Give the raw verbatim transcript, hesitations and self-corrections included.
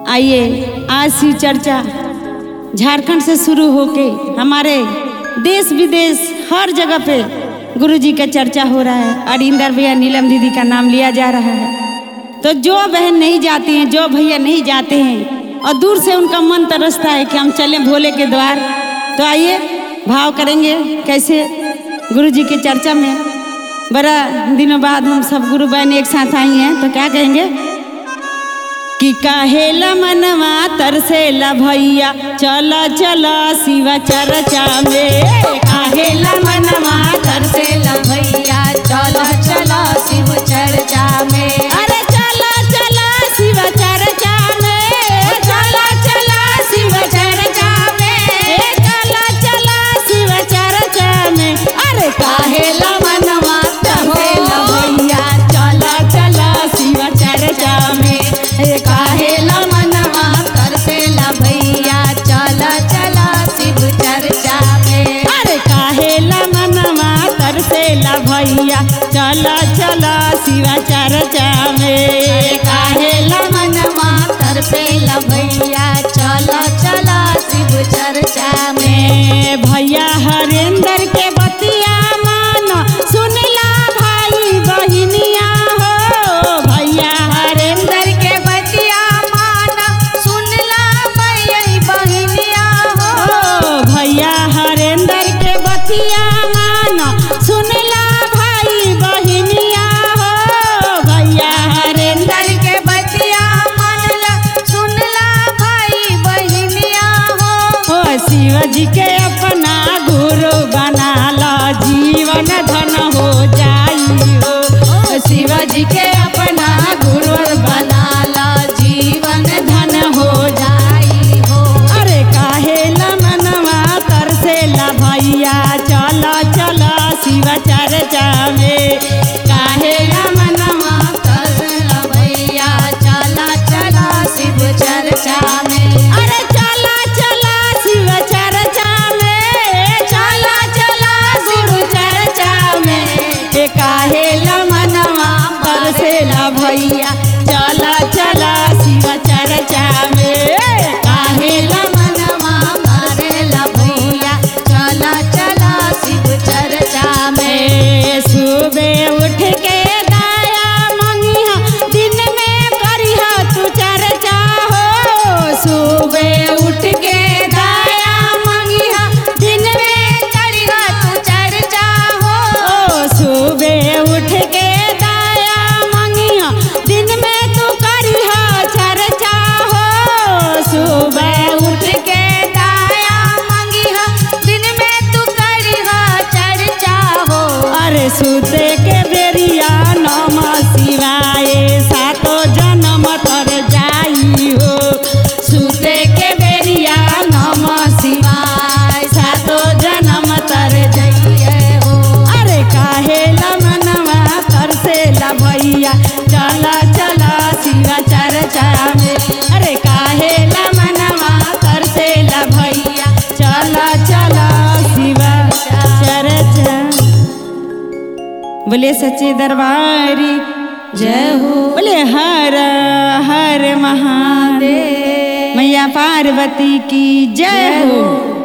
आइए आज शिव चर्चा झारखंड से शुरू होके हमारे देश विदेश हर जगह पे गुरु जी का चर्चा हो रहा है और इंदर भैया नीलम दीदी का नाम लिया जा रहा है। तो जो बहन नहीं जाती हैं, जो भैया नहीं जाते हैं और दूर से उनका मन तरसता है कि हम चलें भोले के द्वार, तो आइए भाव करेंगे कैसे गुरु जी की चर्चा में। बड़ा दिनों बाद हम सब गुरु बहन एक साथ आई हैं, तो क्या कहेंगे कि काहेला मनवा तरसेला भैया चला चला शिव चर्चा में। काहेला मनवा तरसेला भैया चला चला शिव चर्चा में। अरे चला चला शिव चर्चा में, चला चला शिव चर्चा में, चला चला शिव चर्चा में। अरे काहेला मनवा तरसेला भैया चला चला शिव चर्चा में। काहेला मनवा तरसेला भैया चला चला शिव चर्चा में। अरे काहेला मनवा तरसेला भैया चला चला शिव चर्चा में। काहेला मनवा तरसेला भैया चला चला शिव चर्चा में। भैया हरेंद्र के बतिया मानो सुनला भाई बहिनिया हो। भैया हरेंद्र के बतिया माना सुनला भैया बहिनिया हो। भैया हरेंद्र के बतिया मानो सुनला भाई बहिनिया हो। भैया हरेंद्र के बतिया मानला सुनला भाई बहिनिया हो। ओ शिव जी के अपना गुरु बना लो, जीवन धन हो जाई हो। शिव जी के अपना गुरु बना ला जीवन धन हो जाई हो। अरे काहेला मनवा तरसेला भैया चला चला शिव चर्चा में। काहेला मनवा तरसेला भैया चला चला शिव चर्चा में। अरे चला चला शिव चर्चा में, चला चला शिव चर्चा में। ए काहेला मनवा तरसेला भैया चला चला शिव चर्चा में। काहेला मनवा तरसेला भैया चला चला शिव चर्चा में। सुबह उठ के दाया मंगिया दिन में करिहा तू चर्चा हो। सुबह उठ के दाया मंगिया दिन में करिहा तू चर्चा हो। ओ सुबह उठ के दाया मंगिया दिन में तू करिहा चर्चा हो। सुबह उठ के दाया मंगिहा दिन में तू करिहा चर्चा हो। अरे सुते के बेरिया नमः शिवाय सातो जन्म तर जाई हो। सुते के बेरिया नमः शिवाय सातो जन्म तर जइए हो। अरे काहेला मनवा तरसेला भैया चला चला शिव चर्चा में। अरे काहेला मनवा तरसेला भैया चला चला शिव चर्चा। बोले सच्चे दरबारी जय हो। बोले हर हर महादेव, मैया पार्वती की जय हो।